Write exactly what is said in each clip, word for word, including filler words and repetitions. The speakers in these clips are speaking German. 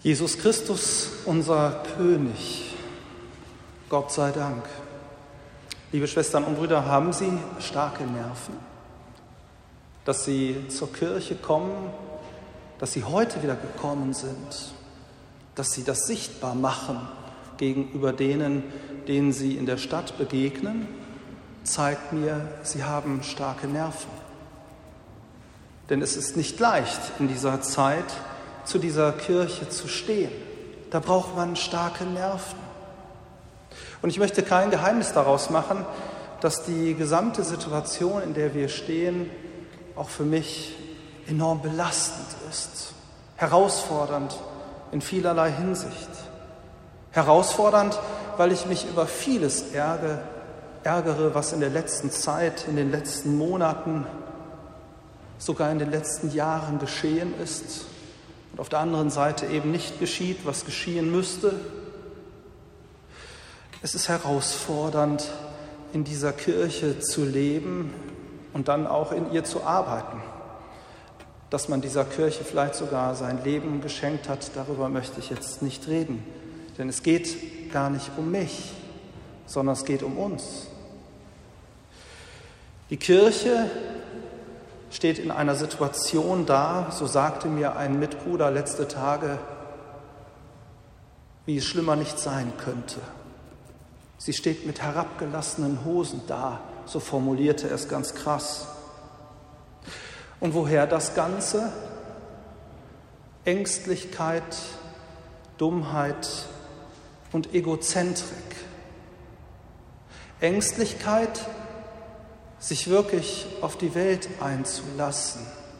Jesus Christus, unser König, Gott sei Dank. Liebe Schwestern und Brüder, haben Sie starke Nerven, dass Sie zur Kirche kommen, dass Sie heute wieder gekommen sind, dass Sie das sichtbar machen gegenüber denen, denen Sie in der Stadt begegnen, zeigt mir, Sie haben starke Nerven. Denn es ist nicht leicht, in dieser Zeit zu dieser Kirche zu stehen. Da braucht man starke Nerven. Und ich möchte kein Geheimnis daraus machen, dass die gesamte Situation, in der wir stehen, auch für mich enorm belastend ist, herausfordernd in vielerlei Hinsicht. Herausfordernd, weil ich mich über vieles ärgere, ärgere, was in der letzten Zeit, in den letzten Monaten, sogar in den letzten Jahren geschehen ist und auf der anderen Seite eben nicht geschieht, was geschehen müsste. Es ist herausfordernd, in dieser Kirche zu leben und dann auch in ihr zu arbeiten. Dass man dieser Kirche vielleicht sogar sein Leben geschenkt hat, darüber möchte ich jetzt nicht reden. Denn es geht gar nicht um mich, sondern es geht um uns. Die Kirche steht in einer Situation da, so sagte mir ein Mitbruder letzte Tage, wie es schlimmer nicht sein könnte. Sie steht mit herabgelassenen Hosen da, so formulierte er es ganz krass. Und woher das Ganze? Ängstlichkeit, Dummheit und Egozentrik. Ängstlichkeit, sich wirklich auf die Welt einzulassen.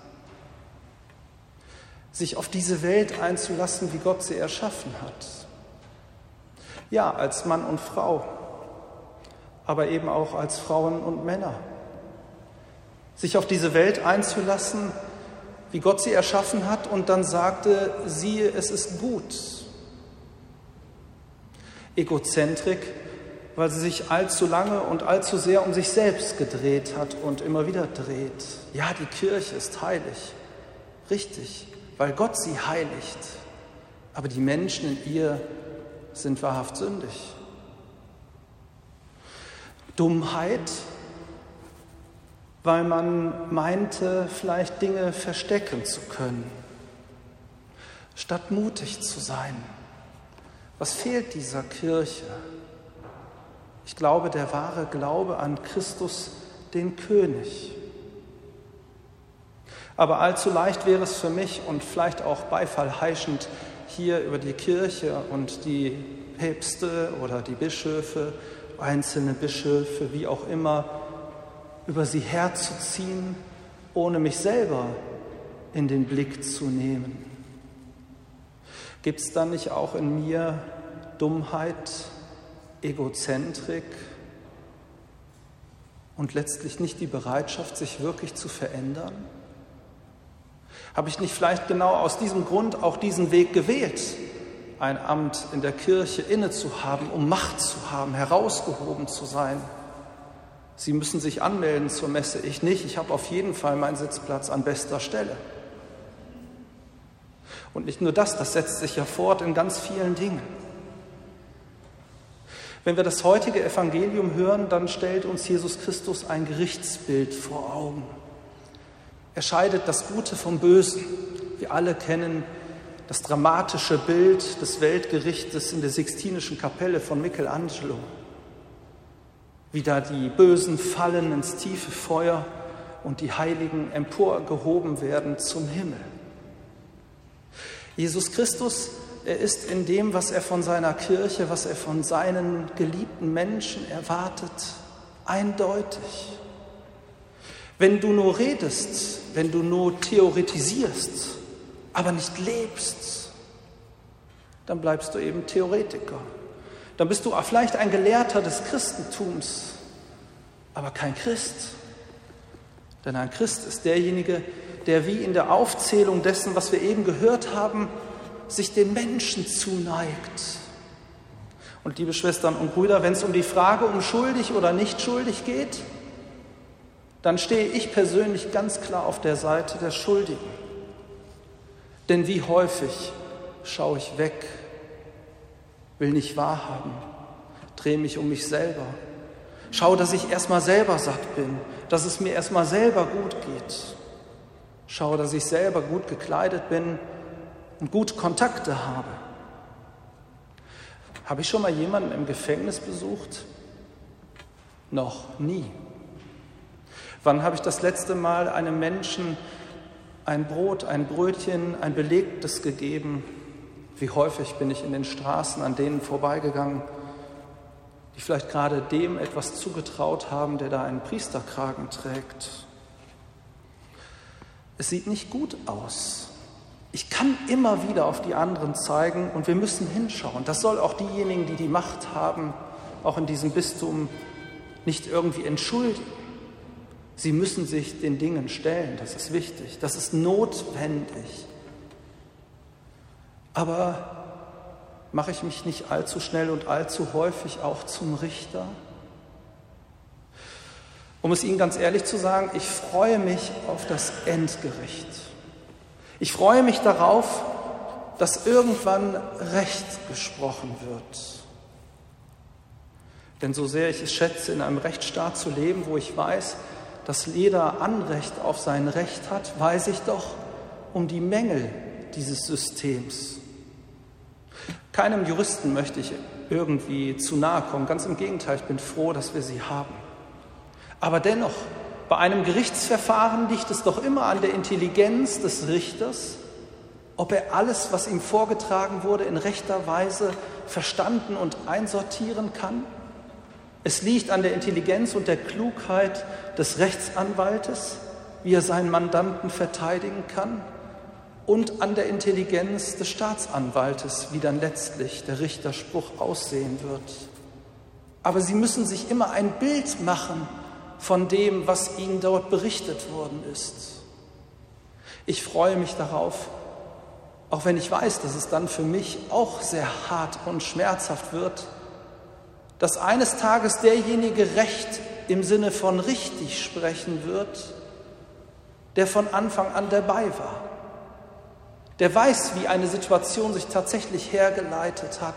Sich auf diese Welt einzulassen, wie Gott sie erschaffen hat. Ja, als Mann und Frau, aber eben auch als Frauen und Männer. Sich auf diese Welt einzulassen, wie Gott sie erschaffen hat und dann sagte, siehe, es ist gut. Egozentrik, weil sie sich allzu lange und allzu sehr um sich selbst gedreht hat und immer wieder dreht. Ja, die Kirche ist heilig, richtig, weil Gott sie heiligt. Aber die Menschen in ihr sind wahrhaft sündig. Dummheit, weil man meinte, vielleicht Dinge verstecken zu können, statt mutig zu sein. Was fehlt dieser Kirche? Ich glaube, der wahre Glaube an Christus, den König. Aber allzu leicht wäre es für mich und vielleicht auch Beifall heischend, hier über die Kirche und die Päpste oder die Bischöfe, einzelne Bischöfe, wie auch immer, über sie herzuziehen, ohne mich selber in den Blick zu nehmen. Gibt es dann nicht auch in mir Dummheit, Egozentrik und letztlich nicht die Bereitschaft, sich wirklich zu verändern? Habe ich nicht vielleicht genau aus diesem Grund auch diesen Weg gewählt, ein Amt in der Kirche inne zu haben, um Macht zu haben, herausgehoben zu sein? Sie müssen sich anmelden zur Messe, ich nicht. Ich habe auf jeden Fall meinen Sitzplatz an bester Stelle. Und nicht nur das, das setzt sich ja fort in ganz vielen Dingen. Wenn wir das heutige Evangelium hören, dann stellt uns Jesus Christus ein Gerichtsbild vor Augen. Er scheidet das Gute vom Bösen. Wir alle kennen das dramatische Bild des Weltgerichtes in der Sixtinischen Kapelle von Michelangelo. Wie da die Bösen fallen ins tiefe Feuer und die Heiligen emporgehoben werden zum Himmel. Jesus Christus, er ist in dem, was er von seiner Kirche, was er von seinen geliebten Menschen erwartet, eindeutig. Wenn du nur redest, wenn du nur theoretisierst, aber nicht lebst, dann bleibst du eben Theoretiker. Dann bist du vielleicht ein Gelehrter des Christentums, aber kein Christ. Denn ein Christ ist derjenige, der wie in der Aufzählung dessen, was wir eben gehört haben, sich den Menschen zuneigt. Und liebe Schwestern und Brüder, wenn es um die Frage um schuldig oder nicht schuldig geht, dann stehe ich persönlich ganz klar auf der Seite der Schuldigen. Denn wie häufig schaue ich weg, will nicht wahrhaben, drehe mich um mich selber. Schau, dass ich erstmal selber satt bin, dass es mir erstmal selber gut geht. Schau, dass ich selber gut gekleidet bin und gute Kontakte habe. Habe ich schon mal jemanden im Gefängnis besucht? Noch nie. Wann habe ich das letzte Mal einem Menschen ein Brot, ein Brötchen, ein belegtes gegeben? Wie häufig bin ich in den Straßen an denen vorbeigegangen, die vielleicht gerade dem etwas zugetraut haben, der da einen Priesterkragen trägt. Es sieht nicht gut aus. Ich kann immer wieder auf die anderen zeigen und wir müssen hinschauen. Das soll auch diejenigen, die die Macht haben, auch in diesem Bistum nicht irgendwie entschuldigen. Sie müssen sich den Dingen stellen, das ist wichtig, das ist notwendig. Aber mache ich mich nicht allzu schnell und allzu häufig auch zum Richter? Um es Ihnen ganz ehrlich zu sagen, ich freue mich auf das Endgericht. Ich freue mich darauf, dass irgendwann Recht gesprochen wird. Denn so sehr ich es schätze, in einem Rechtsstaat zu leben, wo ich weiß, dass jeder Anrecht auf sein Recht hat, weiß ich doch um die Mängel dieses Systems. Keinem Juristen möchte ich irgendwie zu nahe kommen. Ganz im Gegenteil, ich bin froh, dass wir sie haben. Aber dennoch, bei einem Gerichtsverfahren liegt es doch immer an der Intelligenz des Richters, ob er alles, was ihm vorgetragen wurde, in rechter Weise verstanden und einsortieren kann. Es liegt an der Intelligenz und der Klugheit des Rechtsanwaltes, wie er seinen Mandanten verteidigen kann, und an der Intelligenz des Staatsanwaltes, wie dann letztlich der Richterspruch aussehen wird. Aber Sie müssen sich immer ein Bild machen von dem, was Ihnen dort berichtet worden ist. Ich freue mich darauf, auch wenn ich weiß, dass es dann für mich auch sehr hart und schmerzhaft wird, dass eines Tages derjenige Recht im Sinne von richtig sprechen wird, der von Anfang an dabei war. Der weiß, wie eine Situation sich tatsächlich hergeleitet hat.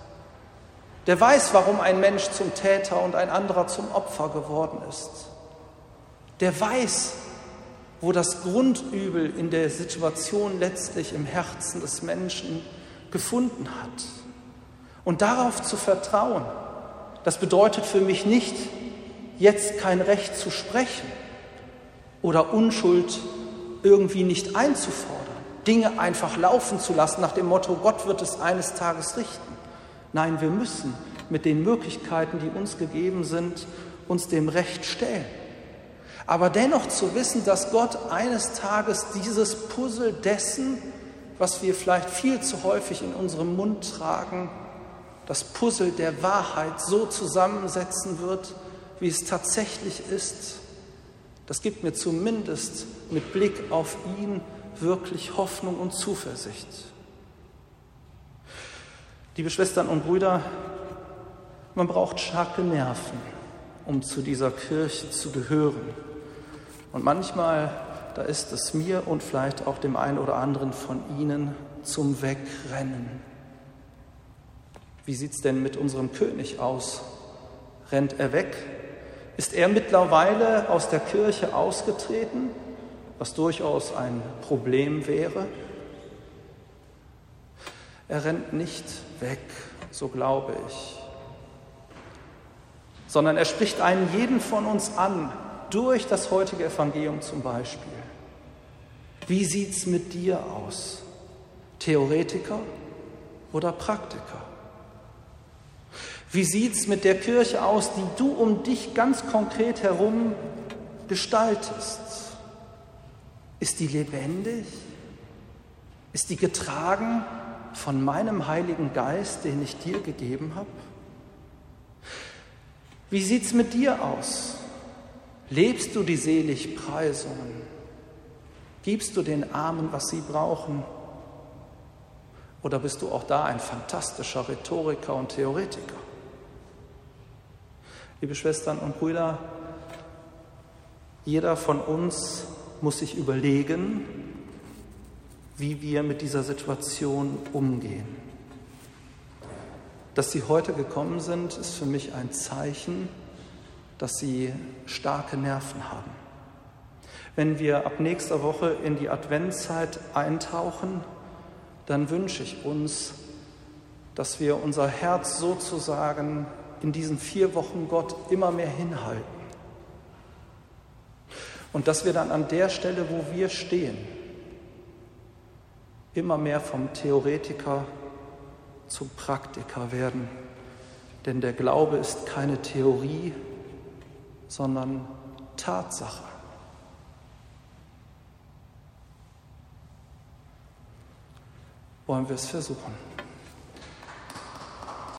Der weiß, warum ein Mensch zum Täter und ein anderer zum Opfer geworden ist. Der weiß, wo das Grundübel in der Situation letztlich im Herzen des Menschen gefunden hat. Und darauf zu vertrauen, das bedeutet für mich nicht, jetzt kein Recht zu sprechen oder Unschuld irgendwie nicht einzufordern. Dinge einfach laufen zu lassen nach dem Motto, Gott wird es eines Tages richten. Nein, wir müssen mit den Möglichkeiten, die uns gegeben sind, uns dem Recht stellen. Aber dennoch zu wissen, dass Gott eines Tages dieses Puzzle dessen, was wir vielleicht viel zu häufig in unserem Mund tragen, das Puzzle der Wahrheit so zusammensetzen wird, wie es tatsächlich ist, das gibt mir zumindest mit Blick auf ihn wirklich Hoffnung und Zuversicht. Liebe Schwestern und Brüder, man braucht starke Nerven, um zu dieser Kirche zu gehören. Und manchmal, da ist es mir und vielleicht auch dem einen oder anderen von Ihnen zum Wegrennen. Wie sieht es denn mit unserem König aus? Rennt er weg? Ist er mittlerweile aus der Kirche ausgetreten, was durchaus ein Problem wäre? Er rennt nicht weg, so glaube ich, sondern er spricht einen jeden von uns an, durch das heutige Evangelium zum Beispiel. Wie sieht es mit dir aus? Theoretiker oder Praktiker? Wie sieht es mit der Kirche aus, die du um dich ganz konkret herum gestaltest? Ist die lebendig? Ist die getragen von meinem Heiligen Geist, den ich dir gegeben habe? Wie sieht es mit dir aus? Lebst du die Seligpreisungen? Gibst du den Armen, was sie brauchen? Oder bist du auch da ein fantastischer Rhetoriker und Theoretiker? Liebe Schwestern und Brüder, jeder von uns muss sich überlegen, wie wir mit dieser Situation umgehen. Dass Sie heute gekommen sind, ist für mich ein Zeichen, dass Sie starke Nerven haben. Wenn wir ab nächster Woche in die Adventszeit eintauchen, dann wünsche ich uns, dass wir unser Herz sozusagen in diesen vier Wochen Gott immer mehr hinhalten. Und dass wir dann an der Stelle, wo wir stehen, immer mehr vom Theoretiker zum Praktiker werden. Denn der Glaube ist keine Theorie, sondern Tatsache. Wollen wir es versuchen?